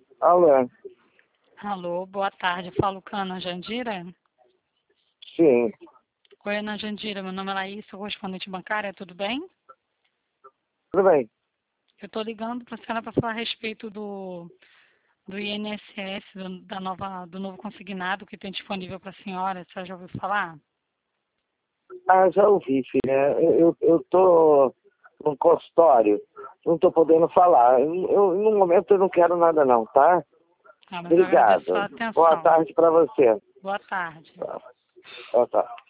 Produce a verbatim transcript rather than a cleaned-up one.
Alô? Alô, boa tarde. Falo com a Ana Jandira? Sim, Oi, Ana Jandira. Meu nome é Laís, sou correspondente bancária, tudo bem? tudo bem. Eu estou ligando para a senhora para falar a respeito do, do I N S S, do, da nova, do novo consignado que tem disponível para a senhora. A senhora já ouviu falar? Ah, já ouvi, filha. Eu, eu, eu tô no consultório, não tô podendo falar. Eu, eu, no momento eu não quero nada não, tá? Ah, mas eu agradeço a sua Obrigado. Boa atenção. tarde para você. Boa tarde. Tá. Boa tarde.